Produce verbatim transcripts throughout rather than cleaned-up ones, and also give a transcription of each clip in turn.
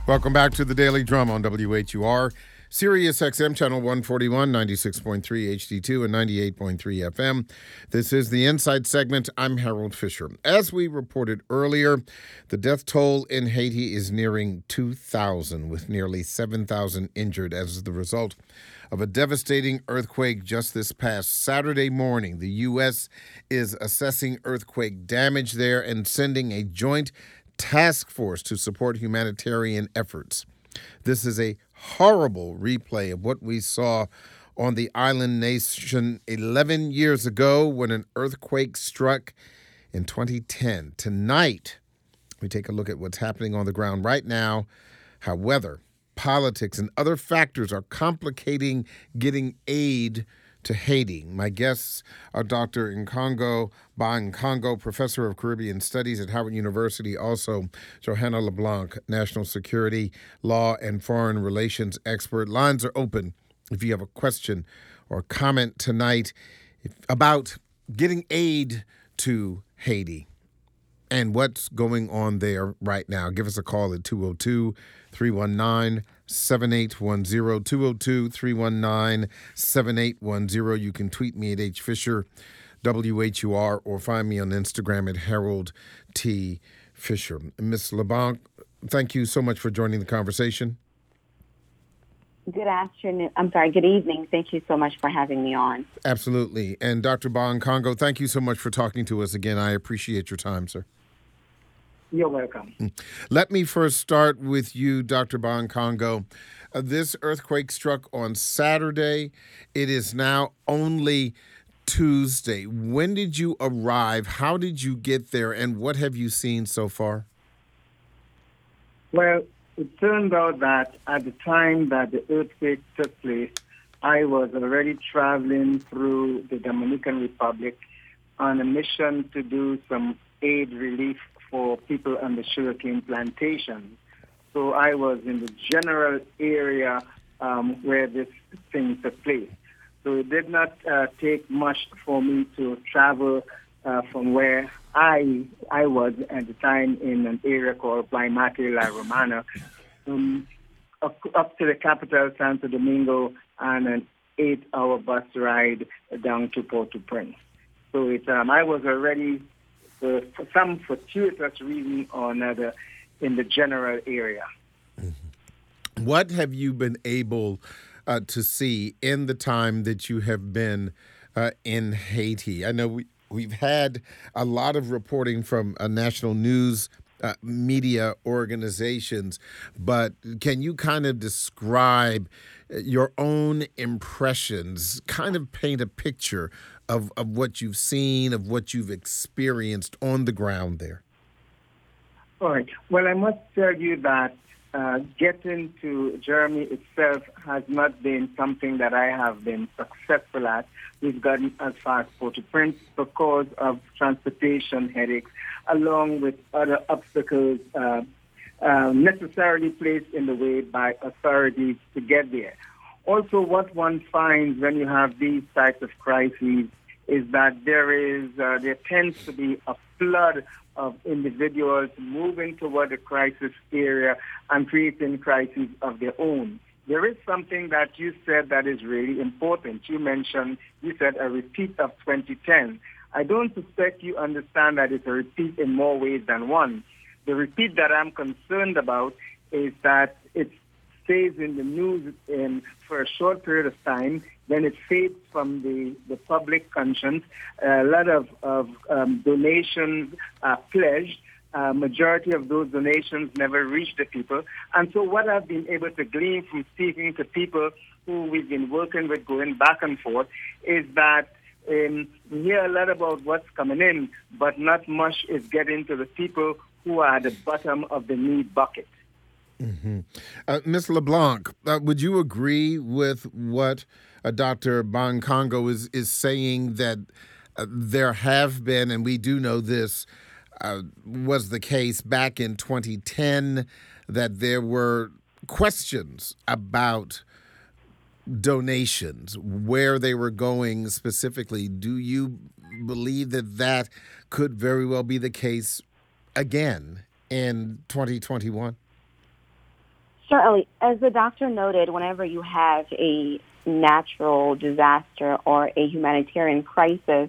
Welcome back to the Daily Drum on W H U R, Sirius X M Channel one forty-one, ninety-six point three H D two, and ninety-eight point three F M. This is the Insight segment. I'm Harold Fisher. As we reported earlier, the death toll in Haiti is nearing two thousand, with nearly seven thousand injured as the result of a devastating earthquake just this past Saturday morning. The U S is assessing earthquake damage there and sending a joint task force to support humanitarian efforts. This is a horrible replay of what we saw on the island nation eleven years ago when an earthquake struck in twenty ten. Tonight, we take a look at what's happening on the ground right now, how weather, politics, and other factors are complicating getting aid to Haiti. My guests are Doctor Nkongo Ba Nkongo, Professor of Caribbean Studies at Howard University, also Johanna LeBlanc, National Security, Law, and Foreign Relations expert. Lines are open if you have a question or comment tonight about getting aid to Haiti and what's going on there right now. Give us a call at two oh two, three one nine, seven eight one zero, two oh two, three one nine, seven eight one zero. You can tweet me at H Fisher, W H U R, or find me on Instagram at Harold T. Fisher. Miz LeBlanc, thank you so much for joining the conversation. Good afternoon. I'm sorry, good evening. Thank you so much for having me on. Absolutely. And Doctor Ba Nkongo, thank you so much for talking to us again. I appreciate your time, sir. You're welcome. Let me first start with you, Doctor Ba Nkongo. Uh, this earthquake struck on Saturday. It is now only Tuesday. When did you arrive? How did you get there? And what have you seen so far? Well, it turned out that at the time that the earthquake took place, I was already traveling through the Dominican Republic on a mission to do some aid relief for people on the sugarcane plantation. So I was in the general area um, where this thing took place. So it did not uh, take much for me to travel uh, from where I I was at the time in an area called Plaimate La Romana um, up, up to the capital, Santo Domingo, and an eight-hour bus ride down to Port-au-Prince. So it, um, I was already Uh, for some fortuitous reason or another in the general area. Mm-hmm. What have you been able uh, to see in the time that you have been uh, in Haiti? I know we, we've had a lot of reporting from uh, national news uh, media organizations, but can you kind of describe your own impressions, kind of paint a picture Of, of what you've seen, of what you've experienced on the ground there? All right. Well, I must tell you that uh, getting to Germany itself has not been something that I have been successful at. We've gotten as far as Port-au-Prince because of transportation headaches, along with other obstacles uh, uh, necessarily placed in the way by authorities to get there. Also, what one finds when you have these types of crises is that there is uh, there tends to be a flood of individuals moving toward the crisis area and creating crises of their own. There is something that you said that is really important. You mentioned, you said a repeat of twenty ten. I don't suspect you understand that it's a repeat in more ways than one. The repeat that I'm concerned about is that it stays in the news in, for a short period of time, then it fades from the, the public conscience. A lot of, of um, donations are pledged. Uh, majority of those donations never reach the people. And so what I've been able to glean from speaking to people who we've been working with going back and forth is that um, we hear a lot about what's coming in, but not much is getting to the people who are at the bottom of the need bucket. Mm-hmm. Uh, Miz LeBlanc, uh, would you agree with what uh, Doctor Ba Nkongo is, is saying that uh, there have been, and we do know this uh, was the case back in twenty ten, that there were questions about donations, where they were going specifically? Do you believe that that could very well be the case again in twenty twenty-one? Certainly, as the doctor noted, whenever you have a natural disaster or a humanitarian crisis,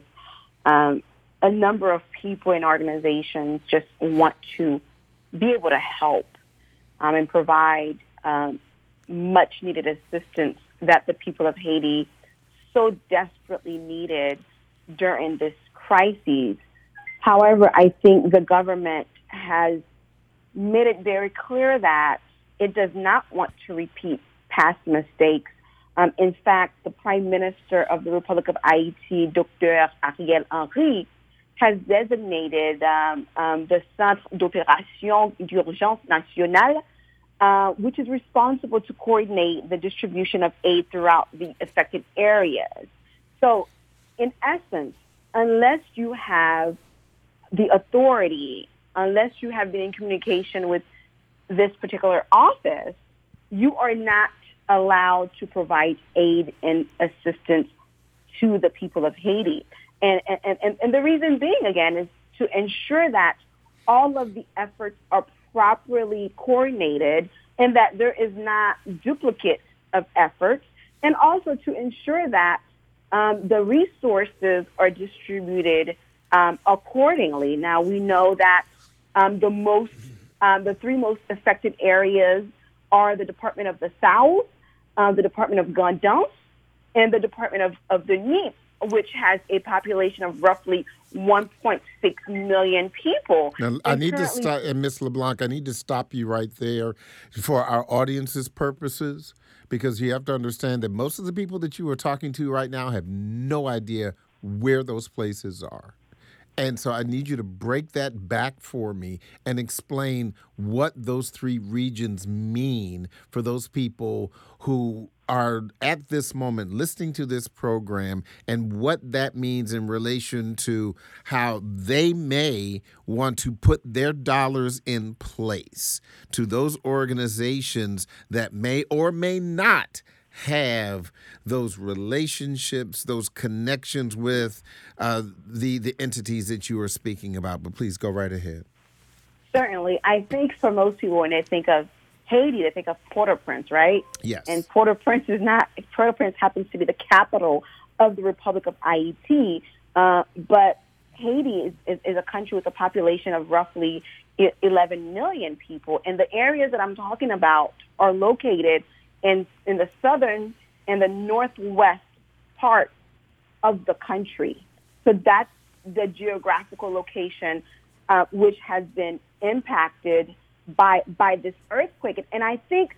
um, a number of people and organizations just want to be able to help um, and provide um, much-needed assistance that the people of Haiti so desperately needed during this crisis. However, I think the government has made it very clear that it does not want to repeat past mistakes. Um, in fact, the Prime Minister of the Republic of Haiti, Doctor Ariel Henry, has designated um, um, the Centre d'Opération d'Urgence Nationale, uh, which is responsible to coordinate the distribution of aid throughout the affected areas. So, in essence, unless you have the authority, unless you have been in communication with this particular office, you are not allowed to provide aid and assistance to the people of Haiti. And, and, and, and the reason being, again, is to ensure that all of the efforts are properly coordinated and that there is not duplicate of efforts, and also to ensure that um, the resources are distributed um, accordingly. Now, we know that um, the most, um, the three most affected areas are the Department of the South, uh, the Department of Gandance, and the Department of, of the Nip, which has a population of roughly one point six million people. Now, I need to stop, and Miz LeBlanc, I need to stop you right there for our audience's purposes, because you have to understand that most of the people that you are talking to right now have no idea where those places are. And so I need you to break that back for me and explain what those three regions mean for those people who are at this moment listening to this program, and what that means in relation to how they may want to put their dollars in place to those organizations that may or may not have those relationships, those connections with uh, the the entities that you are speaking about. But please go right ahead. Certainly. I think for most people, when they think of Haiti, they think of Port-au-Prince, right? Yes. And Port-au-Prince is not, Port-au-Prince happens to be the capital of the Republic of Haiti, uh, but Haiti is, is, is a country with a population of roughly eleven million people. And the areas that I'm talking about are located in, in the southern and the northwest part of the country. So that's the geographical location uh, which has been impacted by by this earthquake. And I think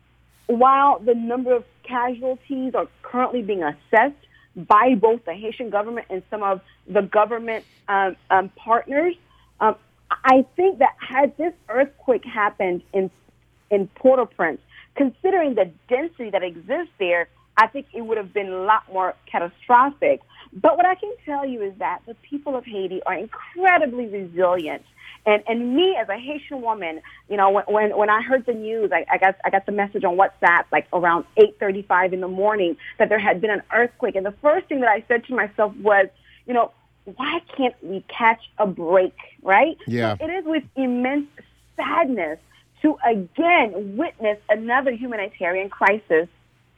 while the number of casualties are currently being assessed by both the Haitian government and some of the government um, um, partners, um, I think that had this earthquake happened in in Port-au-Prince, considering the density that exists there, I think it would have been a lot more catastrophic. But what I can tell you is that the people of Haiti are incredibly resilient. And and me as a Haitian woman, you know, when when, when I heard the news, I, I got I got the message on WhatsApp like around eight thirty-five in the morning that there had been an earthquake. And the first thing that I said to myself was, you know, why can't we catch a break, right? Yeah. So it is with immense sadness to again witness another humanitarian crisis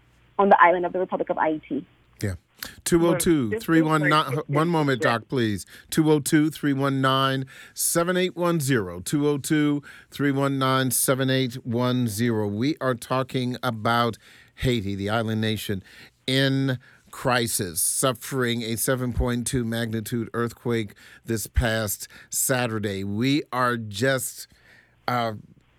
on the island of the Republic of Haiti. Yeah. two oh two, three one nine, one moment, Doc, please. two oh two, three one nine, seven eight one zero. two oh two, three one nine, seven eight one zero. We are talking about Haiti, the island nation, in crisis, suffering a seven point two magnitude earthquake this past Saturday. We are just uh,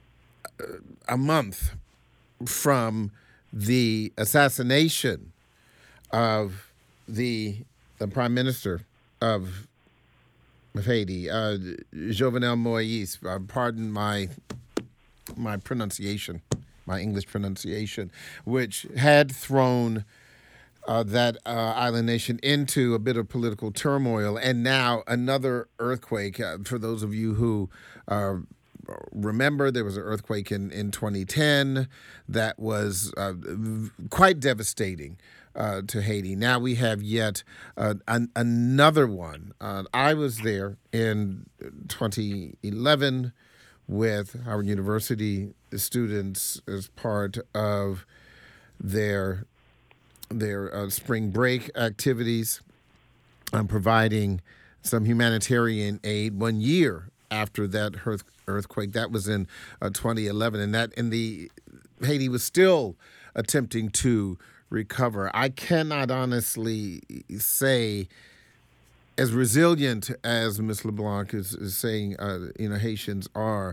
a month from the assassination of the the Prime Minister of, of Haiti, uh, Jovenel Moïse. Uh, pardon my my pronunciation, my English pronunciation, which had thrown uh, that uh, island nation into a bit of political turmoil, and now another earthquake. Uh, for those of you who uh, remember, there was an earthquake in, in twenty ten that was uh, quite devastating uh, to Haiti. Now we have yet uh, an, another one. Uh, I was there in twenty eleven with Howard University students as part of their their uh, spring break activities. I'm providing some humanitarian aid one year after that earth, earthquake. That was in uh, twenty eleven, and that in the Haiti was still attempting to recover. I cannot honestly say, as resilient as Miz LeBlanc is, is saying, uh, you know, Haitians are.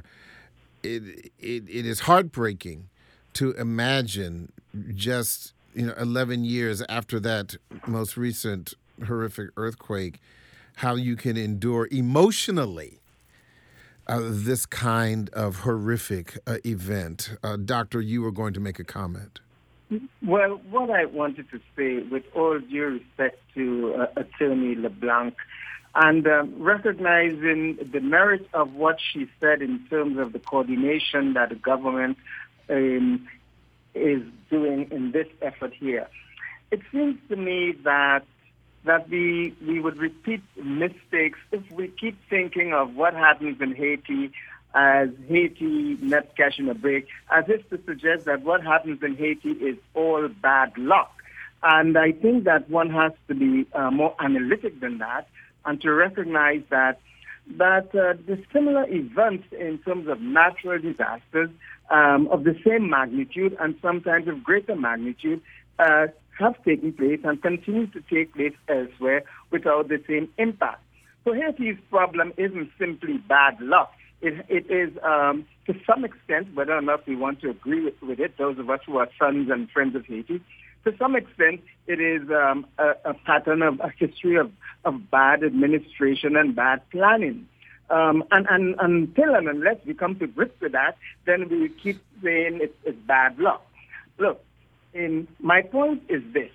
It, it it is heartbreaking to imagine just you know eleven years after that most recent horrific earthquake, how you can endure emotionally uh, this kind of horrific uh, event. Uh, Doctor, you were going to make a comment. Well, what I wanted to say, with all due respect to uh, Attorney LeBlanc, and um, recognizing the merit of what she said in terms of the coordination that the government um, is doing in this effort here, it seems to me that that we we would repeat mistakes if we keep thinking of what happens in Haiti as Haiti net cash in a break, as if to suggest that what happens in Haiti is all bad luck. And I think that one has to be uh, more analytic than that, and to recognize that that uh, the similar events in terms of natural disasters um, of the same magnitude and sometimes of greater magnitude uh, have taken place and continue to take place elsewhere without the same impact. So Haiti's problem isn't simply bad luck. It, it is, um, to some extent, whether or not we want to agree with, with it, those of us who are sons and friends of Haiti, to some extent, it is um, a, a pattern of a history of, of bad administration and bad planning. Um, and, and until and unless we come to grips with that, then we keep saying it's, it's bad luck. Look, in, my point is this.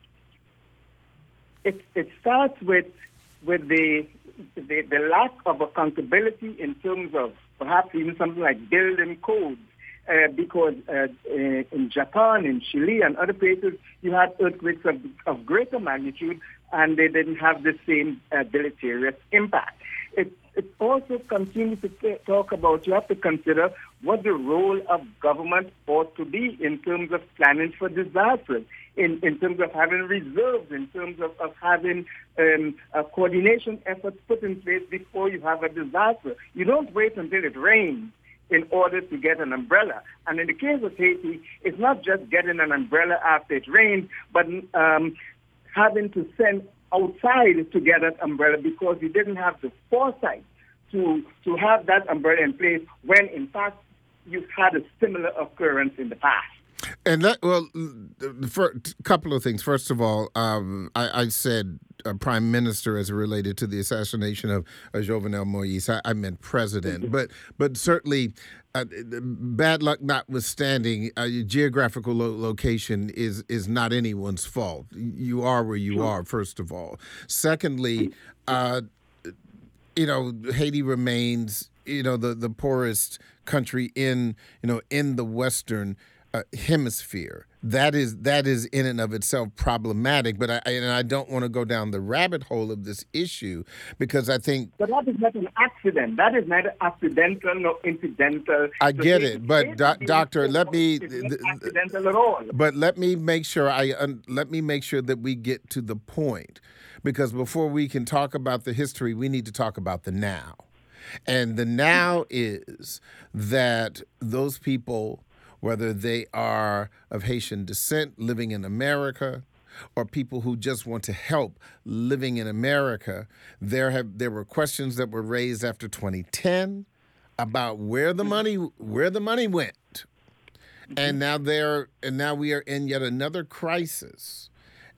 It, it starts with, with the, the, the lack of accountability in terms of perhaps even something like building codes. Uh, because uh, uh, in Japan, in Chile, and other places, you had earthquakes of, of greater magnitude, and they didn't have the same uh, deleterious impact. It, it also continues to t- talk about, you have to consider what the role of government ought to be in terms of planning for disasters, in, in terms of having reserves, in terms of, of having um, a coordination efforts put in place before you have a disaster. You don't wait until it rains in order to get an umbrella. And in the case of Haiti, it's not just getting an umbrella after it rains, but um, having to send outside to get that umbrella because you didn't have the foresight to, to have that umbrella in place when, in fact, you've had a similar occurrence in the past. And that, well, for a couple of things. First of all, um, I, I said uh, prime minister as it related to the assassination of uh, Jovenel Moïse. I, I meant president, mm-hmm. but but certainly, uh, bad luck notwithstanding, uh, your geographical lo- location is is not anyone's fault. You are where you are. First of all, secondly, uh, you know, Haiti remains, you know, the the poorest country in you know in the Western Uh, hemisphere. That is that is in and of itself problematic, but I and I don't want to go down the rabbit hole of this issue because I think. But that is not an accident. That is neither accidental nor incidental. I get so it, but do, doctor, let me. It's not accidental at all. But let me make sure I uh, let me make sure that we get to the point, because before we can talk about the history, we need to talk about the now, and the now is that those people, whether they are of Haitian descent living in America or people who just want to help living in America, there have there were questions that were raised after twenty ten about where the money where the money went. And now there and now we are in yet another crisis.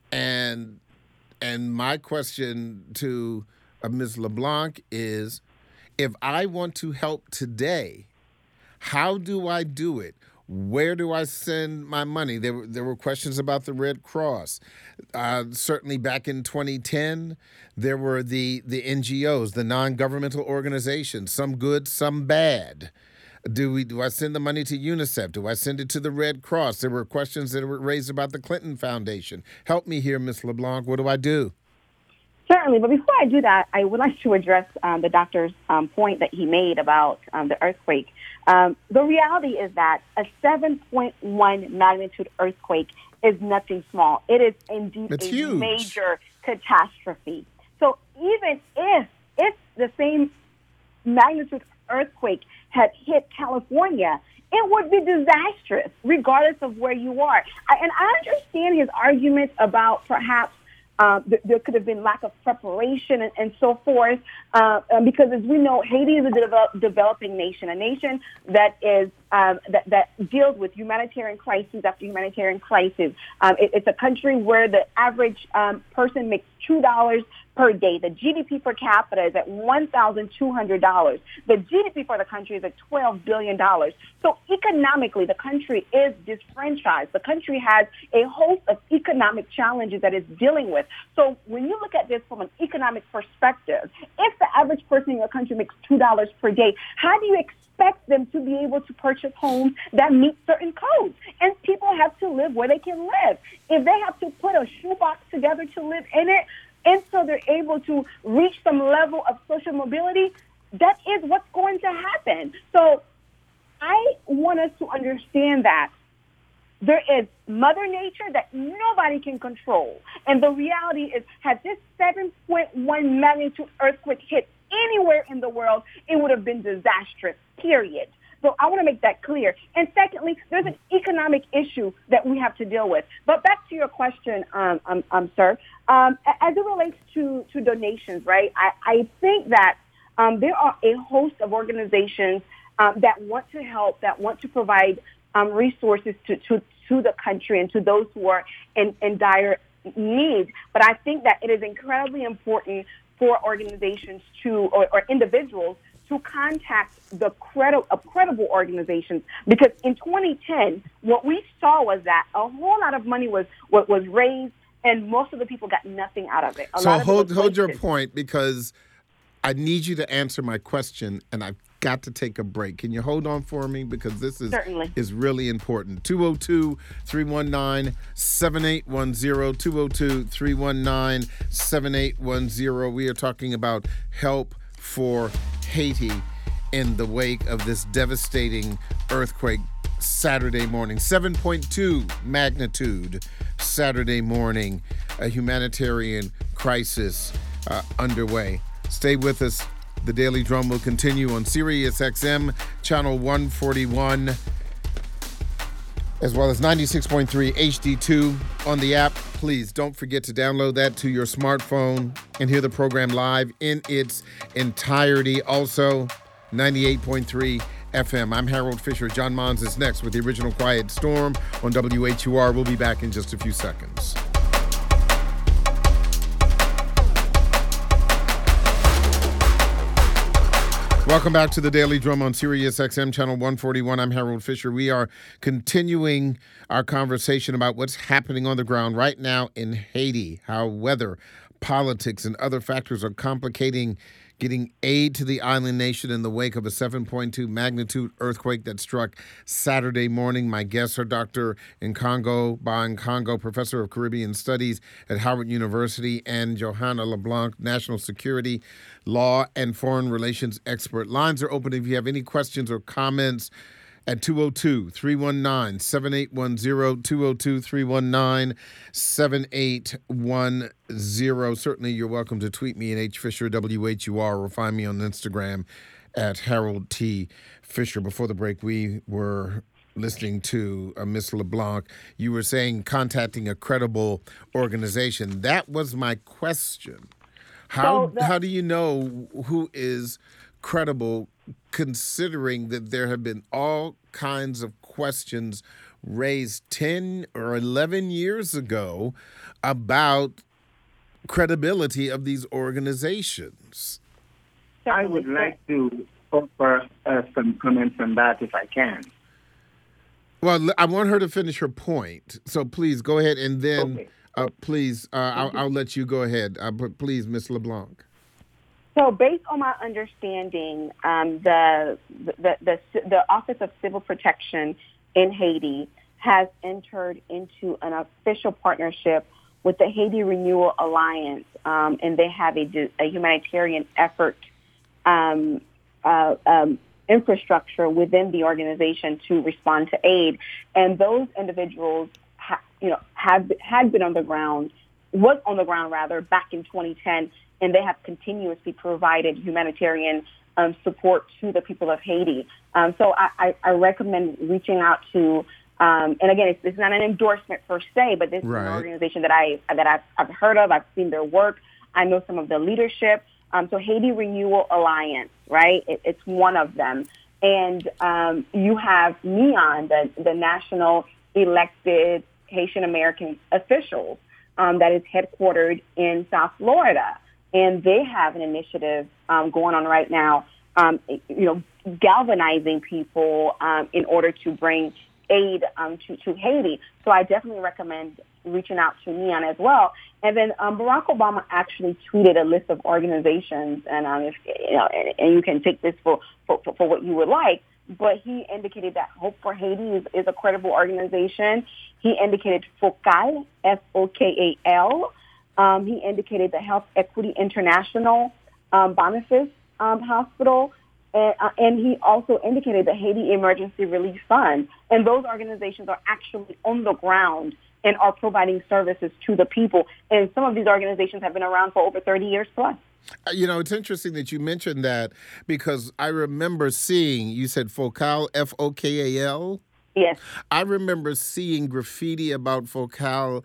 And and my question to uh, Miz LeBlanc is, if I want to help today, how do I do it? Where do I send my money? There were, there were questions about the Red Cross. Uh, certainly back in twenty ten, there were the, the N G Os, the non-governmental organizations, some good, some bad. Do we? Do I send the money to UNICEF? Do I send it to the Red Cross? There were questions that were raised about the Clinton Foundation. Help me here, Miz LeBlanc. What do I do? Certainly, but before I do that, I would like to address um, the doctor's um, point that he made about um, the earthquake. Um, the reality is that a seven point one magnitude earthquake is nothing small. It is indeed it's a huge. major catastrophe. So even if if the same magnitude earthquake had hit California, it would be disastrous, regardless of where you are. I, and I understand his argument about perhaps Uh, th- there could have been lack of preparation and, and so forth, uh, um, because as we know, Haiti is a develop- developing nation, a nation that is um, that, that deals with humanitarian crises after humanitarian crises. Um, it, it's a country where the average um, person makes two dollars per day. The G D P per capita is at one thousand two hundred dollars. The G D P for the country is at twelve billion dollars. So economically, the country is disfranchised. The country has a host of economic challenges that it's dealing with. So when you look at this from an economic perspective, if the average person in your country makes two dollars per day, how do you expect them to be able to purchase homes that meet certain codes? And people have to live where they can live. If they have to put a shoebox together to live in it, and so they're able to reach some level of social mobility, that is what's going to happen. So I want us to understand that there is Mother Nature that nobody can control. And the reality is, had this seven point one magnitude earthquake hit anywhere in the world, it would have been disastrous, period. So I want to make that clear. And secondly, there's an economic issue that we have to deal with. But back to your question, um, um, um, sir, um, as it relates to, to donations, right, I, I think that um, there are a host of organizations um, that want to help, that want to provide um, resources to, to, to the country and to those who are in, in dire need. But I think that it is incredibly important for organizations to, or, or individuals, to contact the credi- uh, credible organizations, because in twenty ten, what we saw was that a whole lot of money was what was raised, and most of the people got nothing out of it. A so lot of hold it was hold your wasted. point, because I need you to answer my question, and I've got to take a break. Can you hold on for me? Because this is Certainly. is really important. two oh two, three one nine, seven eight one zero, two oh two, three one nine, seven eight one zero. We are talking about help for Haiti in the wake of this devastating earthquake Saturday morning. seven point two magnitude Saturday morning. A humanitarian crisis uh, underway. Stay with us. The Daily Drum will continue on Sirius X M, channel one forty-one, as well as ninety-six point three H D two on the app. Please don't forget to download that to your smartphone and hear the program live in its entirety. Also, ninety-eight point three F M. I'm Harold Fisher. John Mons is next with the original Quiet Storm on W H U R. We'll be back in just a few seconds. Welcome back to the Daily Drum on Sirius X M, channel one forty-one. I'm Harold Fisher. We are continuing our conversation about what's happening on the ground right now in Haiti, how weather, politics, and other factors are complicating getting aid to the island nation in the wake of a seven point two magnitude earthquake that struck Saturday morning. My guests are Doctor Nkongo Ba Nkongo, Professor of Caribbean Studies at Howard University, and Johanna LeBlanc, National Security, Law, and Foreign Relations expert. Lines are open if you have any questions or comments at two oh two, three one nine, seven eight one zero, two oh two, three one nine, seven eight one zero. Certainly, you're welcome to tweet me at H Fisher W H U R or find me on Instagram at Harold T. Fisher. Before the break, we were listening to uh, Miss LeBlanc. You were saying contacting a credible organization. That was my question. How So the- how do you know who is credible, considering that there have been all kinds of questions raised ten or eleven years ago about credibility of these organizations? I would like to offer uh, some comments on that if I can. Well, I want her to finish her point, so please go ahead, and then Okay. uh, please, uh, I'll, I'll let you go ahead. Uh, but please, Miss LeBlanc. So, based on my understanding, um, the, the the the Office of Civil Protection in Haiti has entered into an official partnership with the Haiti Renewal Alliance, um, and they have a, a humanitarian effort um, uh, um, infrastructure within the organization to respond to aid. And those individuals, ha- you know, have had been on the ground, was on the ground rather, back in twenty ten, and they have continuously provided humanitarian um, support to the people of Haiti. Um, so I, I, I recommend reaching out to. Um, and again, it's, it's not an endorsement per se, but this right. is an organization that I that I've, I've heard of. I've seen their work. I know some of the leadership. Um, so Haiti Renewal Alliance, right? It, it's one of them. And um, you have NEON, the, the national elected Haitian American officials um, that is headquartered in South Florida. And they have an initiative um, going on right now, um, you know, galvanizing people um, in order to bring aid um, to, to Haiti. So I definitely recommend reaching out to NEON as well. And then um, Barack Obama actually tweeted a list of organizations, and um, if you know, and, and you can take this for, for, for what you would like. But he indicated that Hope for Haiti is, is a credible organization. He indicated FOCAL, F O K A L. Um, he indicated the Health Equity International um, Boniface um, Hospital. And, uh, and he also indicated the Haiti Emergency Relief Fund. And those organizations are actually on the ground and are providing services to the people. And some of these organizations have been around for over thirty years plus. You know, it's interesting that you mentioned that because I remember seeing, you said FOCAL, F O K A L? Yes. I remember seeing graffiti about FOCAL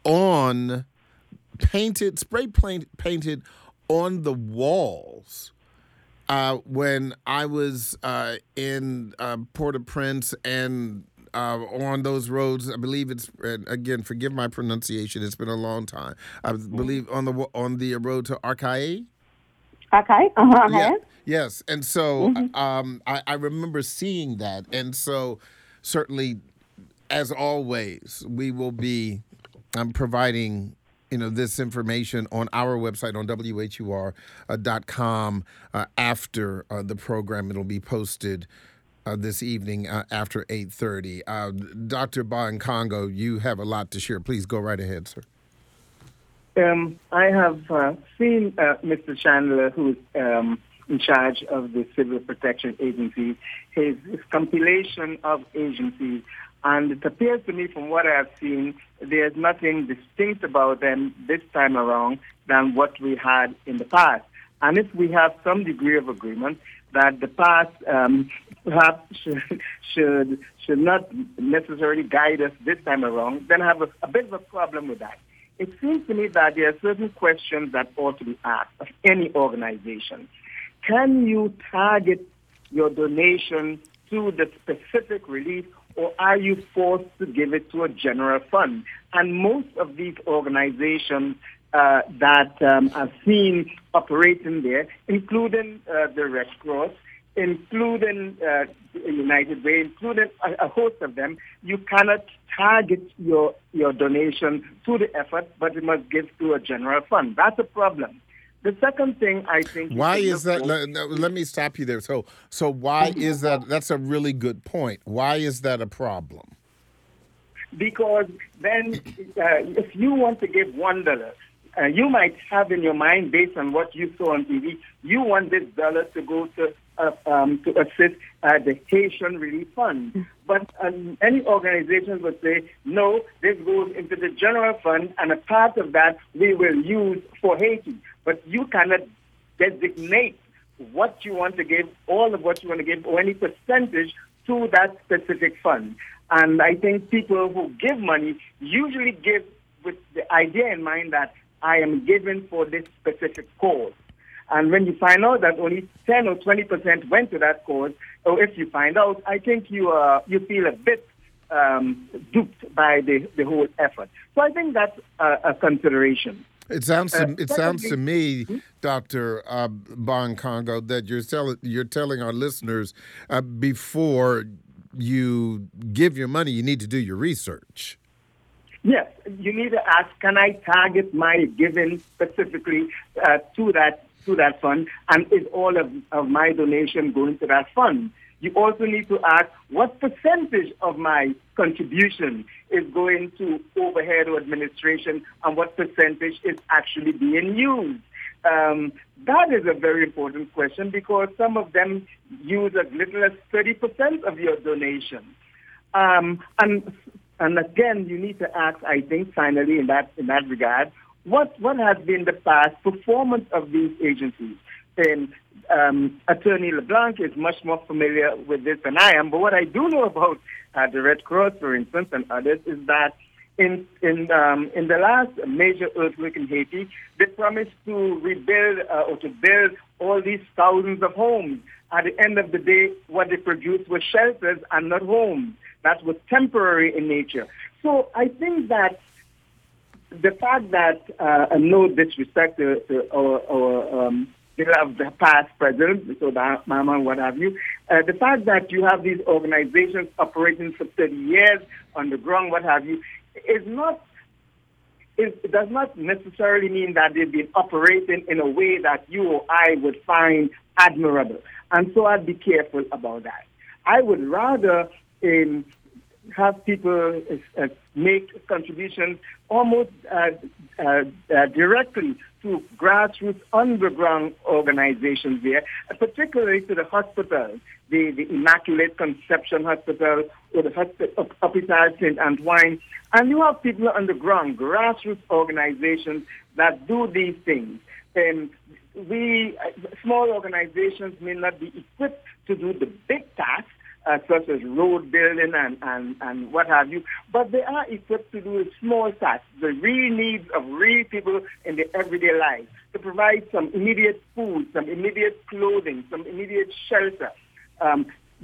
on, painted, spray paint, painted on the walls. Uh, when I was uh, in uh, Port-au-Prince and uh, on those roads, I believe it's, again, forgive my pronunciation, it's been a long time. I believe on the on the road to Arcae. Okay, uh-huh. Yeah. Yes, and so mm-hmm. um, I, I remember seeing that. And so certainly, as always, we will be um, providing you know, this information on our website on W H U R dot com uh, after uh, the program. It'll be posted uh, this evening uh, after eight thirty. Uh, Doctor Bonkongo, you have a lot to share. Please go right ahead, sir. Um, I have uh, seen uh, Mister Chandler, who's um, in charge of the Civil Protection Agency, his, his compilation of agencies. And it appears to me from what I have seen, there's nothing distinct about them this time around than what we had in the past. And if we have some degree of agreement that the past um, perhaps should, should should not necessarily guide us this time around, then I have a, a bit of a problem with that. It seems to me that there are certain questions that ought to be asked of any organization. Can you target your donation to the specific relief, or are you forced to give it to a general fund? And most of these organizations uh, that um, are seen operating there, including uh, the Red Cross, including uh, United Way, including a, a host of them, you cannot target your, your donation to the effort, but you must give to a general fund. That's a problem. The second thing I think... Why is that? Let, let me stop you there. So, so why is that? That's a really good point. Why is that a problem? Because then uh, if you want to give one dollar, uh, you might have in your mind, based on what you saw on T V, you want this dollar to go to uh, um, to assist uh, the Haitian Relief Fund. But um, many organizations would say, no, this goes into the general fund, and a part of that we will use for Haiti. But you cannot designate what you want to give, all of what you want to give, or any percentage to that specific fund. And I think people who give money usually give with the idea in mind that I am giving for this specific cause. And when you find out that only ten or twenty percent went to that cause, or if you find out, I think you uh, you feel a bit um, duped by the, the whole effort. So I think that's a, a consideration. It sounds to, Uh, it sounds to me, hmm? Doctor Uh, Bonkongo, that you're telling you're telling our listeners uh, before you give your money, you need to do your research. Yes, you need to ask, can I target my giving specifically uh, to that to that fund, and is all of, of my donation going to that fund? you also need to ask what percentage of my contribution is going to overhead or administration and what percentage is actually being used. Um, that is a very important question because some of them use as little as thirty percent of your donation. Um, and and again, you need to ask, I think, finally, in that in that regard, what what has been the past performance of these agencies? And um, Attorney LeBlanc is much more familiar with this than I am. But what I do know about uh, the Red Cross, for instance, and others, is that in in um, in the last major earthquake in Haiti, they promised to rebuild uh, or to build all these thousands of homes. At the end of the day, what they produced were shelters and not homes. That was temporary in nature. So I think that the fact that, uh, and no disrespect to, to our, our um, of the past presidents, so that Mama and what have you, uh, the fact that you have these organizations operating for thirty years on the ground, what have you, is not, is, it does not necessarily mean that they've been operating in a way that you or I would find admirable. And so I'd be careful about that. I would rather um, have people uh, make contributions almost uh, uh, uh, directly to grassroots underground organizations there, particularly to the hospitals, the, the Immaculate Conception Hospital or the Hospital Hôpital Saint Antoine. And you have people on the ground, grassroots organizations that do these things. And we, small organizations may not be equipped to do the big tasks, Uh, such as road building and, and, and what have you, but they are equipped to do the small tasks, the real needs of real people in their everyday life, to provide some immediate food, some immediate clothing, some immediate shelter. Um,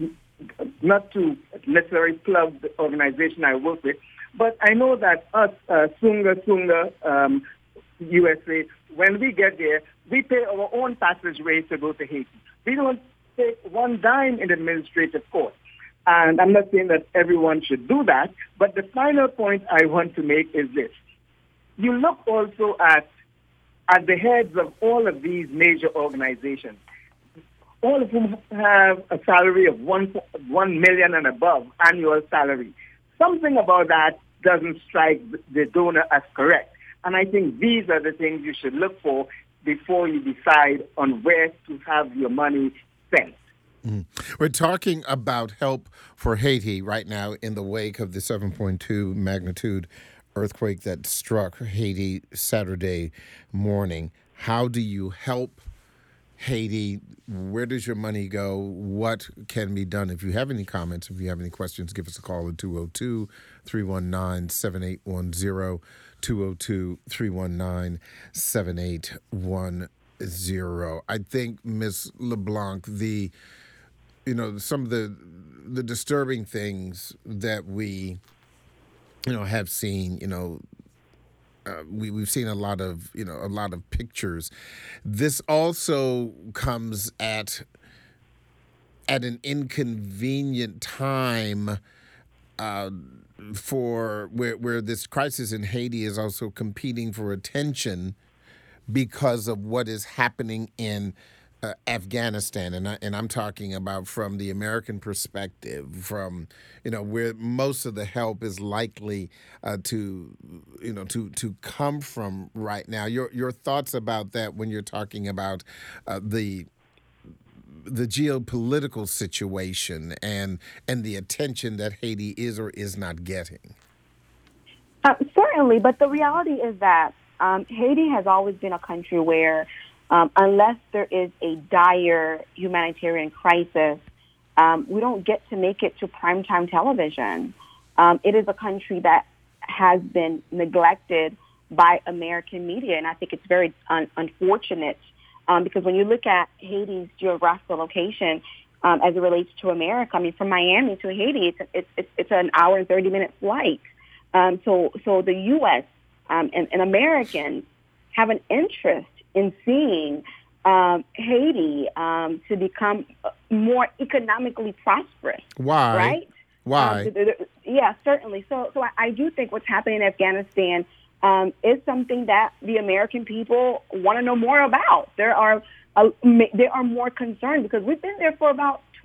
not to necessarily plug the organization I work with, but I know that us, uh, Sunga Sunga um, U S A, when we get there, we pay our own passageway to go to Haiti. We don't take one dime in the administrative court. And I'm not saying that everyone should do that, but the final point I want to make is this. You look also at, at the heads of all of these major organizations, all of whom have a salary of one, one million and above annual salary. Something about that doesn't strike the donor as correct. And I think these are the things you should look for before you decide on where to have your money spent. Mm. We're talking about help for Haiti right now in the wake of the seven point two magnitude earthquake that struck Haiti Saturday morning. How do you help Haiti? Where does your money go? What can be done? If you have any comments, if you have any questions, give us a call at two oh two, three one nine, seven eight one zero, two oh two, three one nine, seven eight one zero. I think, Miz LeBlanc, the you know some of the the disturbing things that we you know have seen, you know uh, we we've seen a lot of you know a lot of pictures. This also comes at at an inconvenient time uh, for where where this crisis in Haiti is also competing for attention because of what is happening in uh, Afghanistan, and I, and I'm talking about from the American perspective, from you know where most of the help is likely uh, to you know to to come from right now. Your your thoughts about that when you're talking about uh, the the geopolitical situation and and the attention that Haiti is or is not getting. Uh, certainly, but the reality is that Um, Haiti has always been a country where, um, unless there is a dire humanitarian crisis, um, we don't get to make it to primetime television. Um, it is a country that has been neglected by American media, and I think it's very un- unfortunate um, because when you look at Haiti's geographical location um, as it relates to America, I mean, from Miami to Haiti, it's it's it's, it's an hour and thirty minute flight. Um, so so the U S Um, and, and Americans have an interest in seeing um, Haiti um, to become more economically prosperous. Why? Right? Why? Um, th- th- yeah, certainly. So, so I, I do think what's happening in Afghanistan um, is something that the American people want to know more about. There are uh, they are more concerned because we've been there for about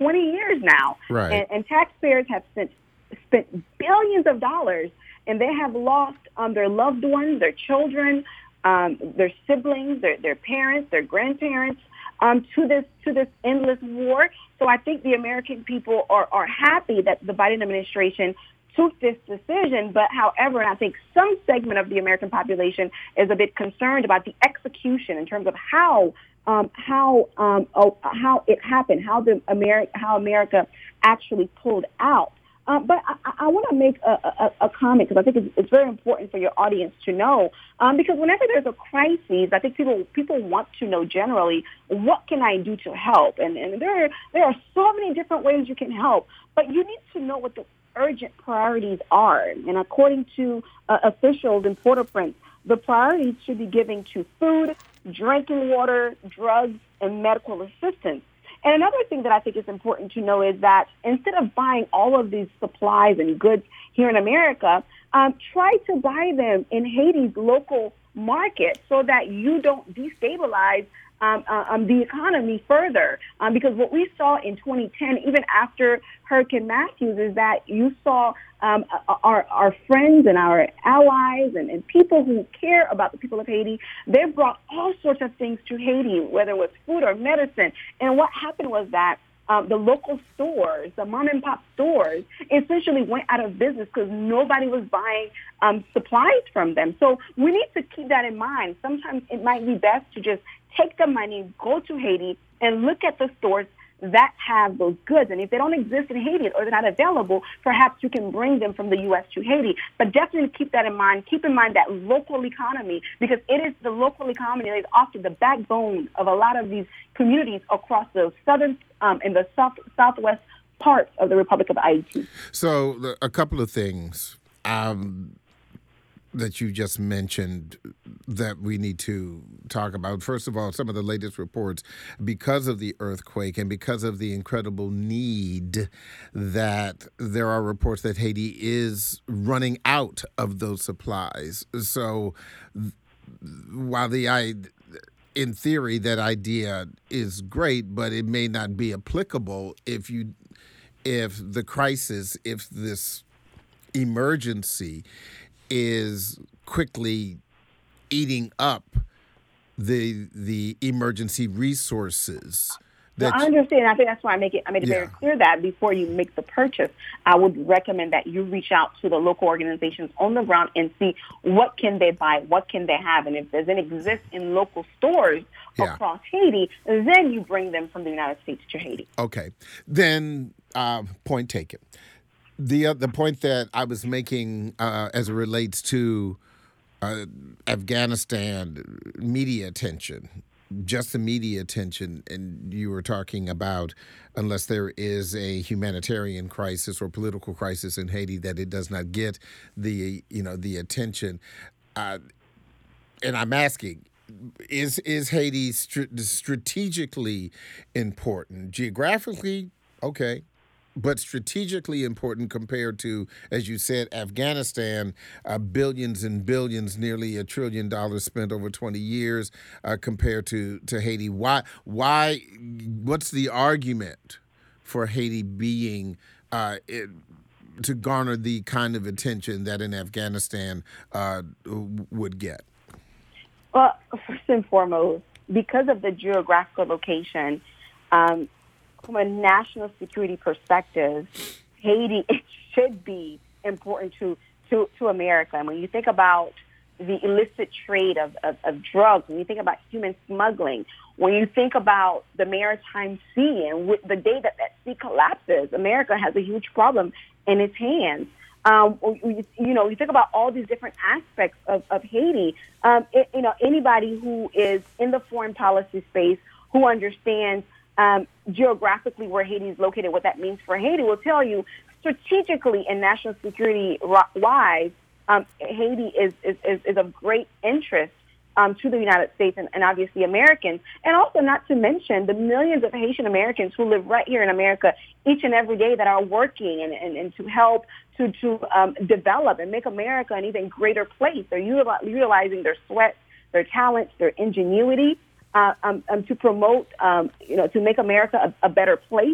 twenty years now. Right. And, and taxpayers have spent, spent billions of dollars, and they have lost um, their loved ones, their children, um, their siblings, their, their parents, their grandparents, um, to this to this endless war. So I think the American people are, are happy that the Biden administration took this decision. But however, and I think some segment of the American population is a bit concerned about the execution in terms of how um, how um, oh, how it happened, how the America how America actually pulled out. Uh, but I, I want to make a, a, a comment because I think it's, it's very important for your audience to know. Um, because whenever there's a crisis, I think people people want to know generally, what can I do to help? And, and there, are, there are so many different ways you can help, but you need to know what the urgent priorities are. And according to uh, officials in Port-au-Prince, the priorities should be given to food, drinking water, drugs, and medical assistance. And another thing that I think is important to know is that instead of buying all of these supplies and goods here in America, um, try to buy them in Haiti's local market so that you don't destabilize um, uh, um, the economy further. Um, because what we saw in twenty ten, even after Hurricane Matthews, is that you saw um, our, our friends and our allies and, and people who care about the people of Haiti, they brought all sorts of things to Haiti, whether it was food or medicine. And what happened was that um, the local stores, the mom and pop stores, essentially went out of business because nobody was buying um, supplies from them. So we need to keep that in mind. Sometimes it might be best to just take the money, go to Haiti, and look at the stores that have those goods. And if they don't exist in Haiti or they're not available, perhaps you can bring them from the U S to Haiti. But definitely keep that in mind. Keep in mind that local economy, because it is the local economy that is often the backbone of a lot of these communities across the southern um, and the south southwest parts of the Republic of Haiti. So the, a couple of things um, that you just mentioned that we need to talk about. First of all, some of the latest reports, because of the earthquake and because of the incredible need, that there are reports that Haiti is running out of those supplies. So while the I, in theory, that idea is great, but it may not be applicable if you, if the crisis, if this emergency is quickly eating up the the emergency resources. Well, I understand. I think that's why I make it. I made it Yeah. very clear that before you make the purchase, I would recommend that you reach out to the local organizations on the ground and see what can they buy, what can they have, and if it doesn't exist in local stores Yeah. across Haiti, then you bring them from the United States to Haiti. Okay, then uh, point taken. The uh, the point that I was making uh, as it relates to uh, Afghanistan media attention, just the media attention, and you were talking about unless there is a humanitarian crisis or political crisis in Haiti, that it does not get the you know the attention. Uh, and I'm asking, is is Haiti str- strategically important, geographically? Okay. But strategically important compared to, as you said, Afghanistan, uh, billions and billions, nearly a trillion dollars spent over twenty years uh, compared to, to Haiti. Why? Why? What's the argument for Haiti being uh, it, to garner the kind of attention that in Afghanistan uh, would get? Well, first and foremost, because of the geographical location, um, from a national security perspective, Haiti, it should be important to, to, to America. And when you think about the illicit trade of, of, of drugs, when you think about human smuggling, when you think about the maritime sea, and with the day that that sea collapses, America has a huge problem in its hands. Um, you, you know, you think about all these different aspects of, of Haiti. Um, it, you know, anybody who is in the foreign policy space who understands Um, geographically where Haiti is located, what that means for Haiti, will tell you strategically and national security wise, um, Haiti is, is, is, is of great interest um, to the United States and, and obviously Americans. And also not to mention the millions of Haitian Americans who live right here in America each and every day that are working and, and, and to help to, to um, develop and make America an even greater place. They're util- utilizing their sweat, their talents, their ingenuity, Uh, um, um, to promote, um, you know, to make America a, a better place.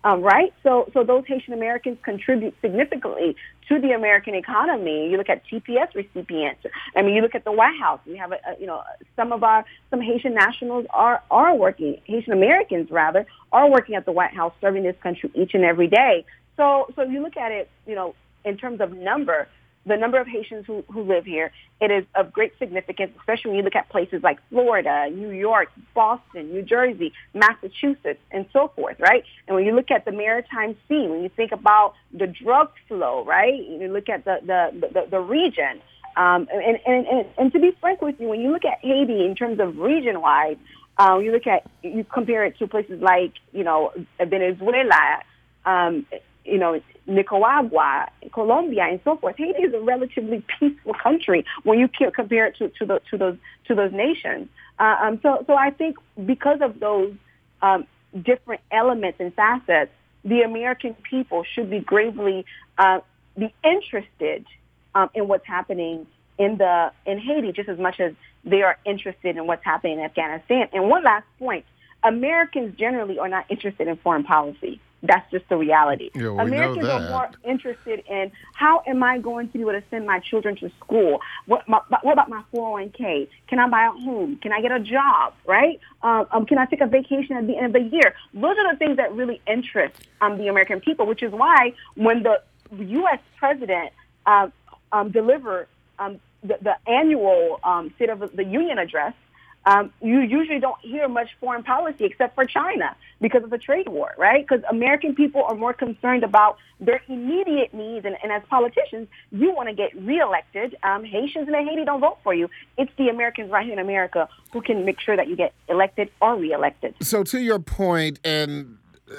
Um, right? So, so those Haitian Americans contribute significantly to the American economy. You look at T P S recipients. I mean, you look at the White House. We have, a, a, you know, some of our some Haitian nationals are are working. Haitian Americans, rather, are working at the White House, serving this country each and every day. So, so if you look at it, you know, in terms of number, the number of Haitians who, who live here, it is of great significance, especially when you look at places like Florida, New York, Boston, New Jersey, Massachusetts, and so forth, right? And when you look at the maritime sea, when you think about the drug flow, right, you look at the, the, the, the region. Um, and, and, and, and to be frank with you, when you look at Haiti in terms of region-wide, uh, you look at, you compare it to places like, you know, Venezuela, um, you know, Nicaragua, Colombia, and so forth. Haiti is a relatively peaceful country when you compare it to, to, the, to those to those nations. Uh, um, so, so I think because of those um, different elements and facets, the American people should be gravely uh, be interested um, in what's happening in the in Haiti just as much as they are interested in what's happening in Afghanistan. And one last point: Americans generally are not interested in foreign policy. That's just the reality. Yeah, we Americans know are that. more interested in how am I going to be able to send my children to school? What, my, what about my four oh one k? Can I buy a home? Can I get a job, right? Um, um, can I take a vacation at the end of the year? Those are the things that really interest um, the American people, which is why when the U S president uh, um, delivered um, the, the annual um, State of the Union address, Um, you usually don't hear much foreign policy except for China because of the trade war, right? Because American people are more concerned about their immediate needs. And, and as politicians, you want to get reelected. Um, Haitians in Haiti don't vote for you. It's the Americans right here in America who can make sure that you get elected or reelected. So to your point, and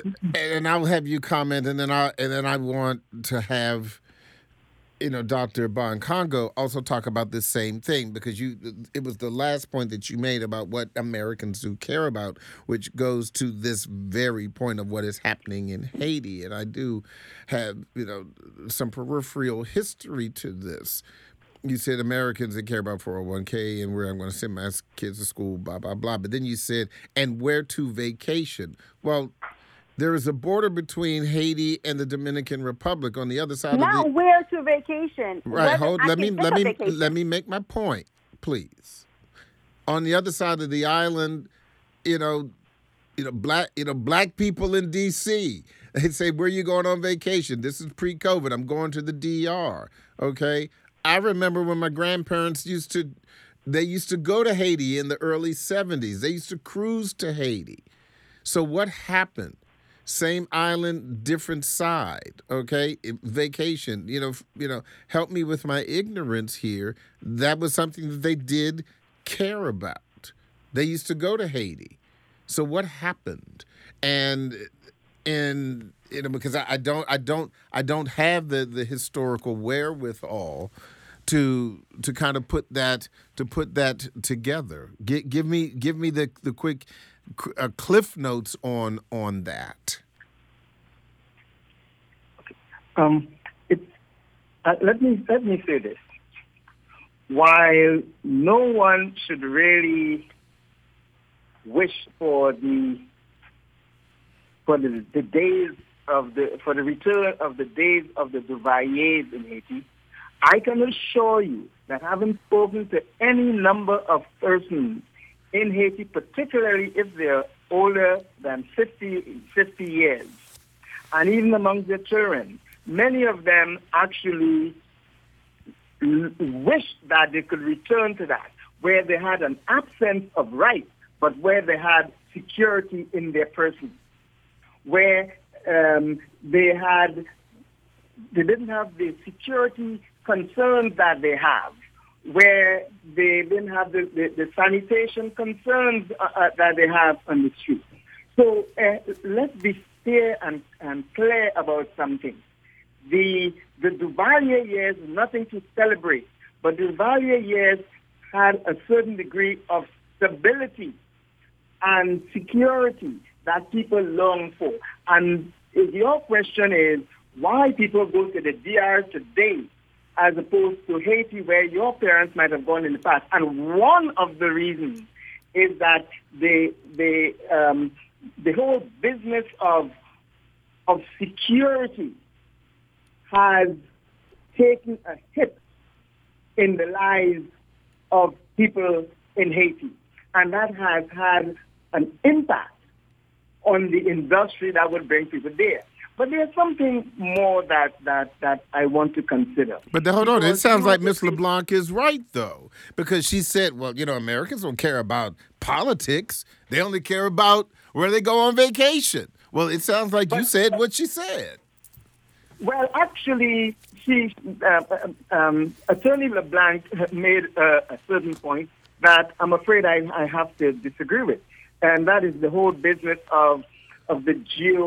and I'll have you comment, and then I and then I want to have, you know, Doctor Boncongo also talk about this same thing, because you it was the last point that you made about what Americans do care about, which goes to this very point of what is happening in Haiti. And I do have, you know, some peripheral history to this. You said Americans that care about four oh one k and where I'm going to send my kids to school, blah, blah, blah. But then you said, and where to vacation. Well, there is a border between Haiti and the Dominican Republic on the other side Not of the... where to vacation. Right, Whether hold, I let me can let pick a me vacation. let me make my point, please. On the other side of the island, you know, you know, black, you know, black people in D C, they say, "Where you going on vacation?" This is pre-COVID. I'm going to the D R. Okay, I remember when my grandparents used to, they used to go to Haiti in the early seventies. They used to cruise to Haiti. So what happened? Same island, different side, okay? Vacation, you know, you know, help me with my ignorance here. That was something that they did care about. They used to go to Haiti. So what happened? And and you know, because I, I don't I don't I don't have the, the historical wherewithal to to kind of put that to put that together. Give, give me give me the the quick Uh, cliff notes on on that. Um, it's, uh, let me let me say this. While no one should really wish for the for the, the days of the for the return of the days of the Duvaliers in Haiti, I can assure you that having spoken to any number of persons in Haiti, particularly if they're older than fifty, fifty years, and even among their children, many of them actually wish that they could return to that, where they had an absence of rights, but where they had security in their person, where um, they had, they didn't have the security concerns that they have, where they didn't have the, the, the sanitation concerns uh, uh, that they have on the street. So uh, let's be fair and, and clear about something. The the Duvalier years is nothing to celebrate, but the Duvalier years had a certain degree of stability and security that people long for. And if your question is why people go to the D R today, as opposed to Haiti, where your parents might have gone in the past. And one of the reasons is that the the um, the whole business of of security has taken a hit in the lives of people in Haiti. And that has had an impact on the industry that would bring people there. But there's something more that, that, that I want to consider. But the, hold on, it Because sounds you like know, Miss LeBlanc is right, though, because she said, well, you know, Americans don't care about politics. They only care about where they go on vacation. Well, it sounds like you But- said what she said. Well, actually, she, uh, um, Attorney LeBlanc made uh, a certain point that I'm afraid I, I have to disagree with, and that is the whole business of of the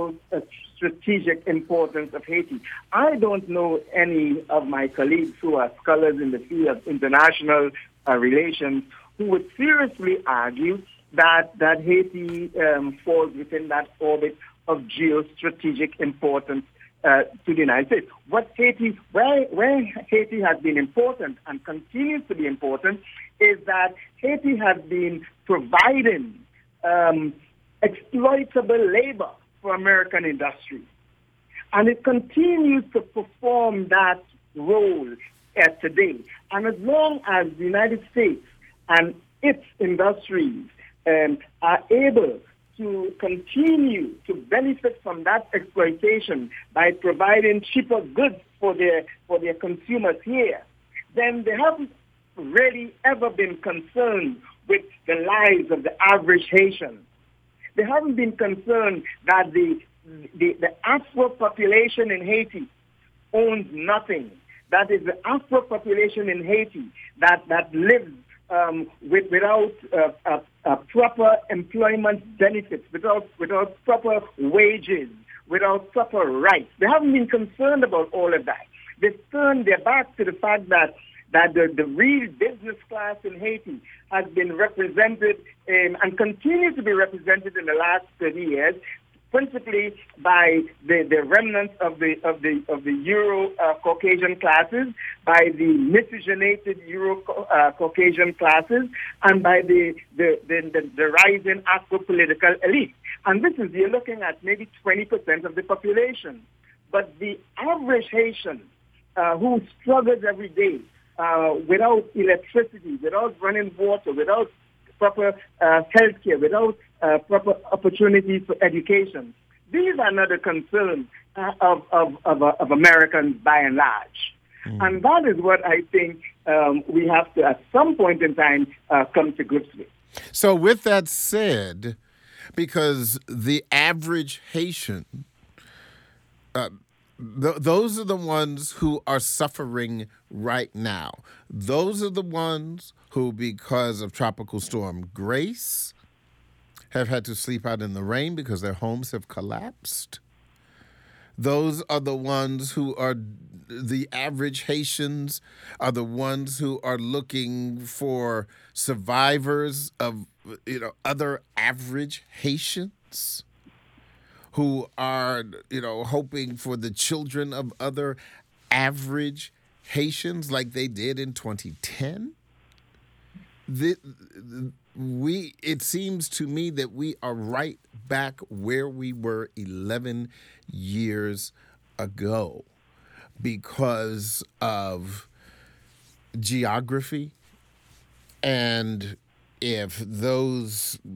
geostrategic importance of Haiti. I don't know any of my colleagues who are scholars in the field of international uh, relations who would seriously argue that that Haiti um, falls within that orbit of geostrategic importance Uh, to the United States. What Haiti, where, where Haiti has been important and continues to be important is that Haiti has been providing um, exploitable labor for American industry. And it continues to perform that role uh, today. And as long as the United States and its industries um, are able to continue to benefit from that exploitation by providing cheaper goods for their for their consumers here, then they haven't really ever been concerned with the lives of the average Haitian. They haven't been concerned that the the, the Afro population in Haiti owns nothing. That is the Afro population in Haiti that, that lives Um, with, without uh, uh, uh, proper employment benefits, without without proper wages, without proper rights. They haven't been concerned about all of that. They've turned their back to the fact that that the, the real business class in Haiti has been represented um, and continues to be represented in the last thirty years, principally by the, the remnants of the of the of the Euro uh, Caucasian classes, by the miscegenated Euro uh, Caucasian classes, and by the the, the, the, the rising Afro political elite. And this is, you're looking at maybe twenty percent of the population. But the average Haitian uh, who struggles every day uh, without electricity, without running water, without proper uh, health care, without uh, proper opportunities for education. These are not the concerns uh, of, of, of, uh, of Americans by and large. Mm. And that is what I think um, we have to, at some point in time, uh, come to grips with. So with that said, because the average Haitian, uh, th- those are the ones who are suffering right now. Those are the ones who, because of Tropical Storm Grace, have had to sleep out in the rain because their homes have collapsed. Those are the ones who are, the average Haitians are the ones who are looking for survivors of, you know, other average Haitians who are, you know, hoping for the children of other average Haitians like they did in twenty ten. The, we it seems to me that we are right back where we were eleven years ago because of geography, and if those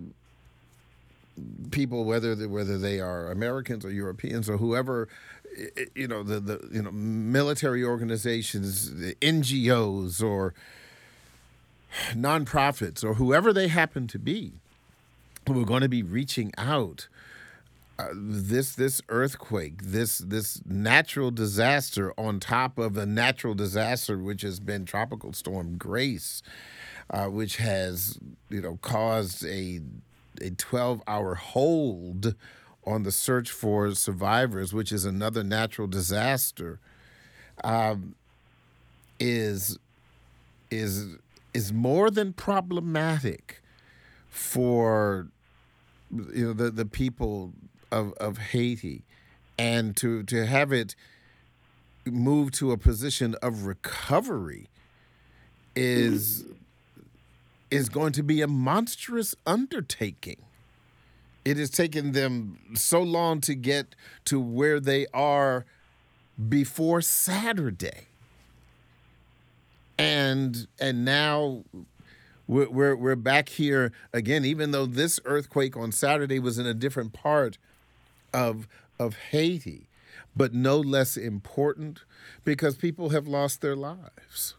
people, whether they, whether they are Americans or Europeans or whoever, you know, the, the you know military organizations, the N G Os or nonprofits or whoever they happen to be, who are going to be reaching out, uh, this this earthquake, this this natural disaster on top of a natural disaster which has been Tropical Storm Grace, uh, which has, you know, caused a a twelve-hour hold on the search for survivors, which is another natural disaster, um, is is. is more than problematic for, you know, the, the people of, of Haiti, and to, to have it move to a position of recovery is is going to be a monstrous undertaking. It has taken them so long to get to where they are before Saturday. And and now we're, we're, we're back here again, even though this earthquake on Saturday was in a different part of, of Haiti, but no less important because people have lost their lives.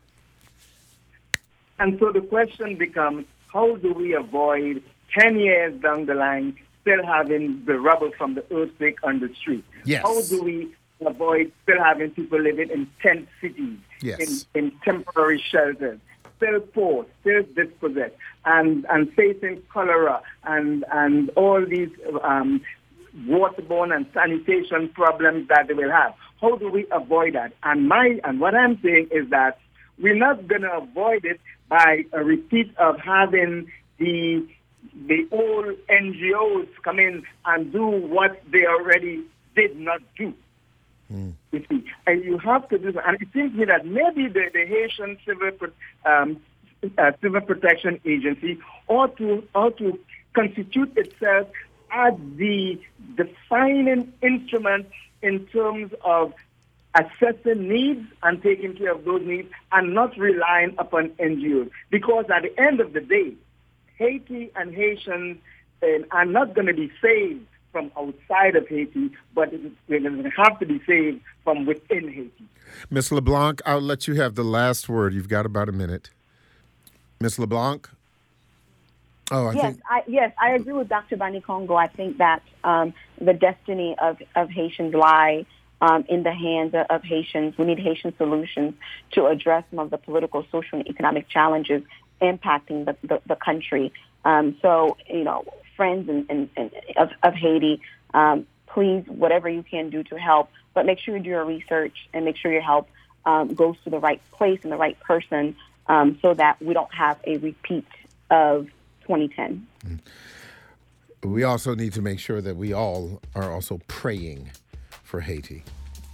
And so the question becomes, how do we avoid ten years down the line still having the rubble from the earthquake on the street? Yes. How do we avoid still having people living in tent cities, yes. in, in temporary shelters, still poor, still dispossessed, and, and facing cholera and, and all these um, waterborne and sanitation problems that they will have? How do we avoid that? And my and what I'm saying is that we're not going to avoid it by a repeat of having the the old N G Os come in and do what they already did not do. Mm. You see, and you have to do that. And it seems to me that maybe the, the Haitian Civil um, uh, Civil Protection Agency ought to ought to constitute itself as the defining instrument in terms of assessing needs and taking care of those needs and not relying upon N G Os. Because at the end of the day, Haiti and Haitians uh, are not going to be saved from outside of Haiti, but they're going to have to be saved from within Haiti. Miz LeBlanc, I'll let you have the last word. You've got about a minute. Miz LeBlanc? Oh, I yes, think... I, yes, I agree with Doctor Bani Congo. I think that um, the destiny of, of Haitians lie um, in the hands of, of Haitians. We need Haitian solutions to address some of the political, social, and economic challenges impacting the, the, the country. Um, so, you know, friends and, and, and of, of Haiti, um, please, whatever you can do to help, but make sure you do your research and make sure your help um, goes to the right place and the right person um, so that we don't have a repeat of twenty ten. We also need to make sure that we all are also praying for Haiti.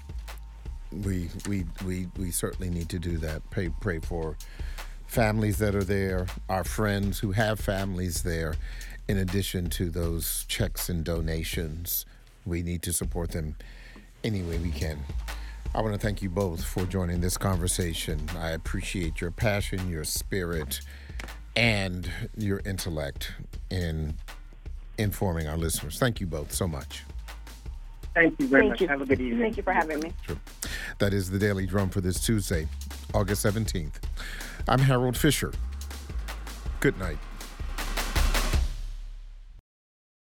We we we we certainly need to do that. Pray pray for families that are there, our friends who have families there. In addition to those checks and donations, we need to support them any way we can. I want to thank you both for joining this conversation. I appreciate your passion, your spirit, and your intellect in informing our listeners. Thank you both so much. Thank you very Thank much. You. Have a good evening. Thank you for having me. Sure. That is the Daily Drum for this Tuesday, August seventeenth. I'm Harold Fisher. Good night.